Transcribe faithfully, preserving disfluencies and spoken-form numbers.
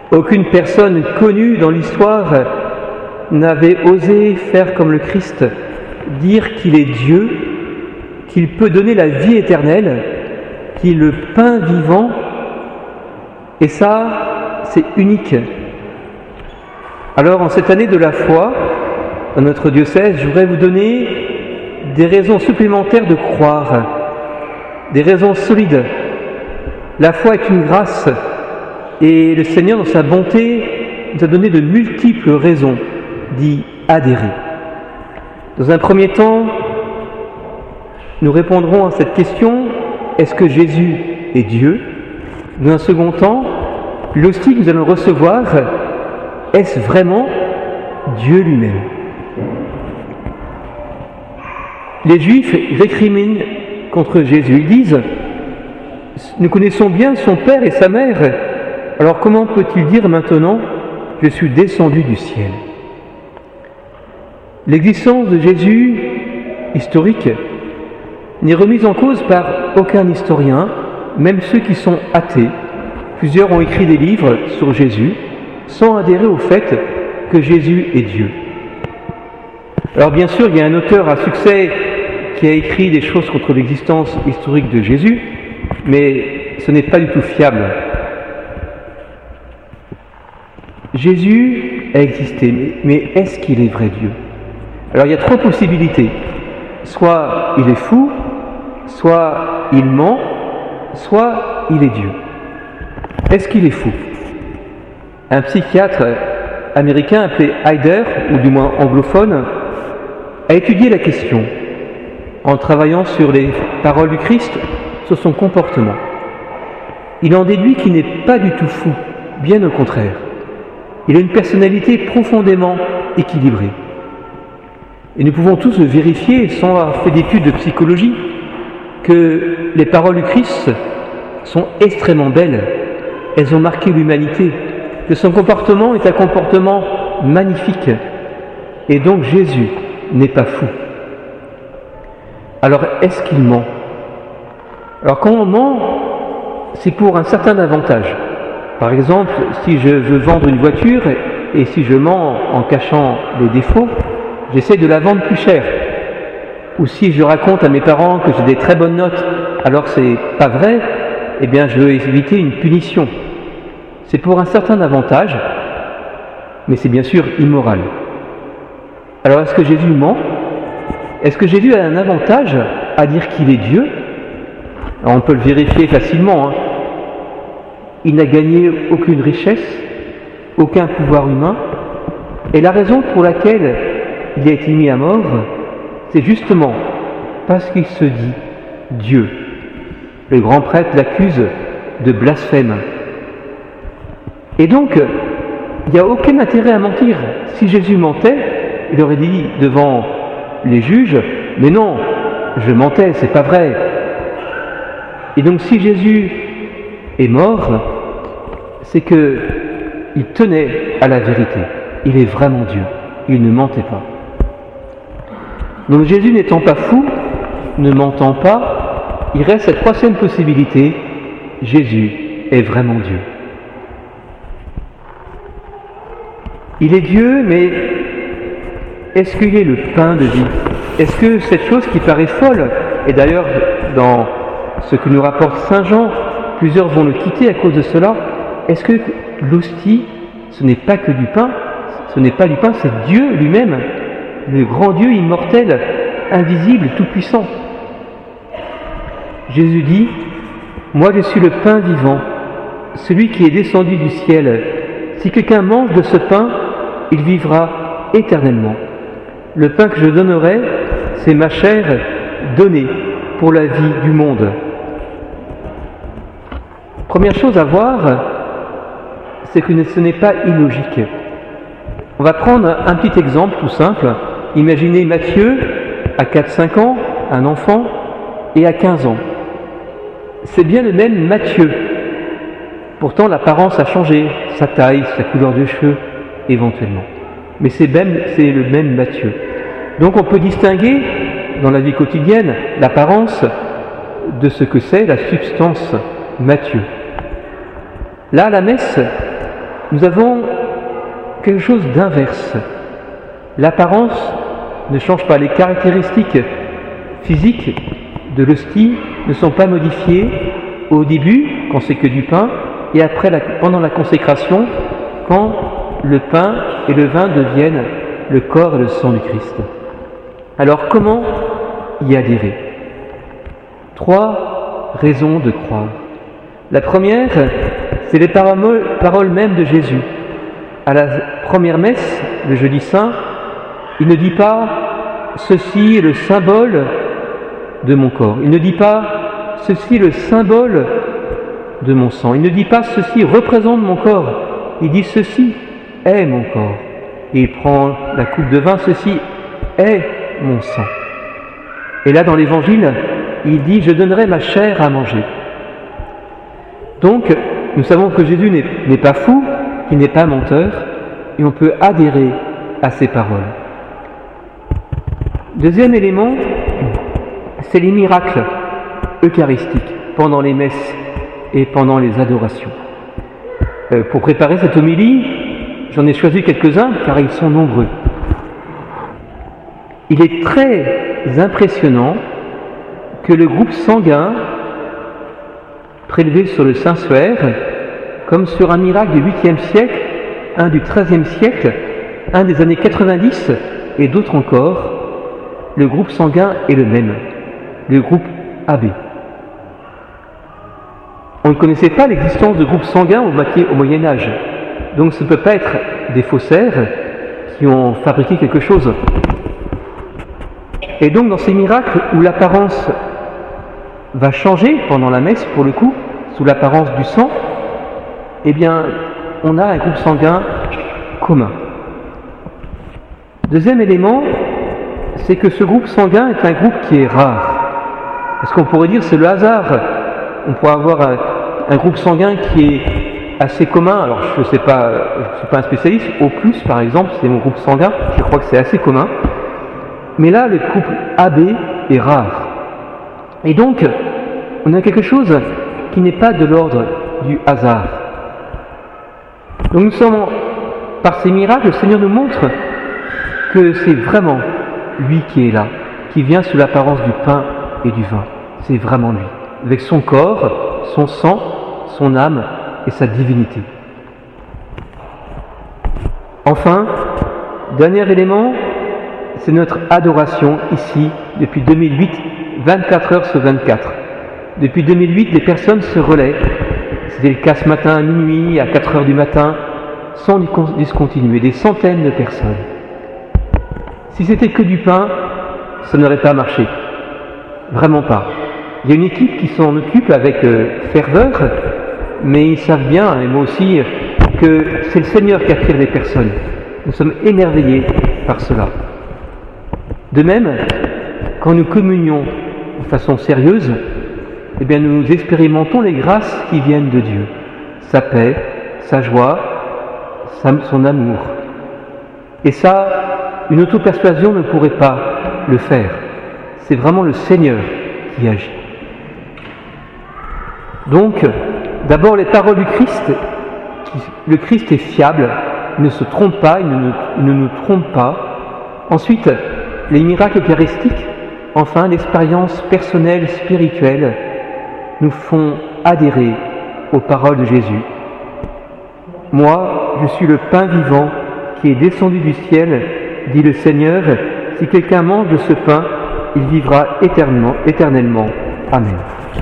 Aucune personne connue dans l'histoire n'avait osé faire comme le Christ, dire qu'il est Dieu, qu'il peut donner la vie éternelle, qu'il est le pain vivant, et ça, c'est unique. Alors, en cette année de la foi, dans notre diocèse, je voudrais vous donner des raisons supplémentaires de croire, des raisons solides. La foi est une grâce, et le Seigneur, dans sa bonté, nous a donné de multiples raisons d'y adhérer. Dans un premier temps, nous répondrons à cette question, est-ce que Jésus est Dieu? Dans un second temps, l'hostie que nous allons recevoir, est-ce vraiment Dieu lui-même? Les Juifs récriminent contre Jésus. Ils disent, nous connaissons bien son père et sa mère, alors comment peut-il dire maintenant, je suis descendu du ciel? L'existence de Jésus, historique, n'est remise en cause par aucun historien, même ceux qui sont athées. Plusieurs ont écrit des livres sur Jésus, sans adhérer au fait que Jésus est Dieu. Alors bien sûr, il y a un auteur à succès qui a écrit des choses contre l'existence historique de Jésus, mais ce n'est pas du tout fiable. Jésus a existé, mais est-ce qu'il est vrai Dieu? Alors il y a trois possibilités. Soit il est fou, soit il ment, soit il est Dieu. Est-ce qu'il est fou? Un psychiatre américain appelé Heider, ou du moins anglophone, a étudié la question en travaillant sur les paroles du Christ, sur son comportement. Il en déduit qu'il n'est pas du tout fou, bien au contraire. Il a une personnalité profondément équilibrée. Et nous pouvons tous le vérifier, sans avoir fait d'études de psychologie, que les paroles du Christ sont extrêmement belles. Elles ont marqué l'humanité, que son comportement est un comportement magnifique. Et donc Jésus n'est pas fou. Alors est-ce qu'il ment? Alors quand on ment, c'est pour un certain avantage. Par exemple, si je veux vendre une voiture et si je mens en cachant les défauts, j'essaie de la vendre plus cher. Ou si je raconte à mes parents que j'ai des très bonnes notes alors que ce n'est pas vrai, eh bien je veux éviter une punition. C'est pour un certain avantage, mais c'est bien sûr immoral. Alors est-ce que Jésus ment? Est-ce que Jésus a un avantage à dire qu'il est Dieu? Alors on peut le vérifier facilement. Hein. Il n'a gagné aucune richesse, aucun pouvoir humain, et la raison pour laquelle il a été mis à mort, c'est justement parce qu'il se dit Dieu. Le grand prêtre l'accuse de blasphème. Et donc, il n'y a aucun intérêt à mentir. Si Jésus mentait, il aurait dit devant les juges, mais non, je mentais, c'est pas vrai. Et donc si Jésus est mort, c'est que il tenait à la vérité. Il est vraiment Dieu. Il ne mentait pas. Donc Jésus n'étant pas fou, ne mentant pas, il reste cette troisième possibilité, Jésus est vraiment Dieu. Il est Dieu, mais est-ce qu'il est le pain de vie? Est-ce que cette chose qui paraît folle, et d'ailleurs dans ce que nous rapporte Saint Jean, plusieurs vont le quitter à cause de cela, est-ce que l'hostie, ce n'est pas que du pain, ce n'est pas du pain, c'est Dieu lui-même, le grand Dieu immortel, invisible, tout-puissant. Jésus dit, « Moi je suis le pain vivant, celui qui est descendu du ciel. Si quelqu'un mange de ce pain, il vivra éternellement. Le pain que je donnerai, c'est ma chair donnée pour la vie du monde. » Première chose à voir, c'est que ce n'est pas illogique. On va prendre un petit exemple tout simple. Imaginez Matthieu à quatre cinq ans, un enfant, et à quinze ans. C'est bien le même Matthieu. Pourtant, l'apparence a changé, sa taille, sa couleur de cheveux, éventuellement. Mais c'est, même, c'est le même Matthieu. Donc on peut distinguer, dans la vie quotidienne, l'apparence de ce que c'est la substance Matthieu. Là, à la messe, nous avons quelque chose d'inverse. L'apparence ne change pas, les caractéristiques physiques de l'hostie ne sont pas modifiées au début, quand c'est que du pain, et après, la, pendant la consécration, quand le pain et le vin deviennent le corps et le sang du Christ. Alors comment y adhérer? Trois raisons de croire. La première, c'est les paroles, paroles mêmes de Jésus. À la première messe, le jeudi saint, il ne dit pas « ceci est le symbole de mon corps ». Il ne dit pas « ceci est le symbole de mon sang ». Il ne dit pas « ceci représente mon corps ». Il dit « ceci est mon corps ». Et il prend la coupe de vin « ceci est mon sang ». Et là, dans l'Évangile, il dit « je donnerai ma chair à manger ». Donc, nous savons que Jésus n'est, n'est pas fou, qu'il n'est pas menteur, et on peut adhérer à ses paroles. Deuxième élément, c'est les miracles eucharistiques pendant les messes et pendant les adorations. Euh, pour préparer cette homélie, j'en ai choisi quelques-uns car ils sont nombreux. Il est très impressionnant que le groupe sanguin prélevé sur le Saint-Suaire, comme sur un miracle du huitième siècle, un du treizième siècle, un des années quatre-vingt-dix et d'autres encore, le groupe sanguin est le même, le groupe A B. On ne connaissait pas l'existence de groupes sanguins au Moyen-Âge, donc ce ne peut pas être des faussaires qui ont fabriqué quelque chose. Et donc dans ces miracles où l'apparence va changer pendant la messe, pour le coup, sous l'apparence du sang, eh bien, on a un groupe sanguin commun. Deuxième élément, c'est que ce groupe sanguin est un groupe qui est rare. Parce qu'on pourrait dire c'est le hasard. On pourrait avoir un, un groupe sanguin qui est assez commun. Alors je ne sais pas, je ne suis pas un spécialiste. Au plus, par exemple, c'est mon groupe sanguin. Je crois que c'est assez commun. Mais là, le groupe A B est rare. Et donc, on a quelque chose qui n'est pas de l'ordre du hasard. Donc nous sommes, par ces miracles, le Seigneur nous montre que c'est vraiment lui qui est là, qui vient sous l'apparence du pain et du vin. C'est vraiment lui, avec son corps, son sang, son âme et sa divinité. Enfin, dernier élément, c'est notre adoration ici, depuis deux mille huit, vingt-quatre heures sur vingt-quatre. Depuis deux mille huit, les personnes se relaient. C'était le cas ce matin à minuit, à quatre heures du matin, sans discontinuer, des centaines de personnes. Si c'était que du pain, ça n'aurait pas marché. Vraiment pas. Il y a une équipe qui s'en occupe avec euh, ferveur, mais ils savent bien, et moi aussi, que c'est le Seigneur qui attire les personnes. Nous sommes émerveillés par cela. De même, quand nous communions de façon sérieuse, eh bien nous expérimentons les grâces qui viennent de Dieu. Sa paix, sa joie, sa, son amour. Et ça, une auto-persuasion ne pourrait pas le faire. C'est vraiment le Seigneur qui agit. Donc, d'abord les paroles du Christ. Le Christ est fiable, il ne se trompe pas, il ne, il ne nous trompe pas. Ensuite, les miracles eucharistiques. Enfin, l'expérience personnelle, spirituelle, nous font adhérer aux paroles de Jésus. Moi, je suis le pain vivant qui est descendu du ciel, dit le Seigneur. Si quelqu'un mange de ce pain, il vivra éternellement. éternellement. Amen.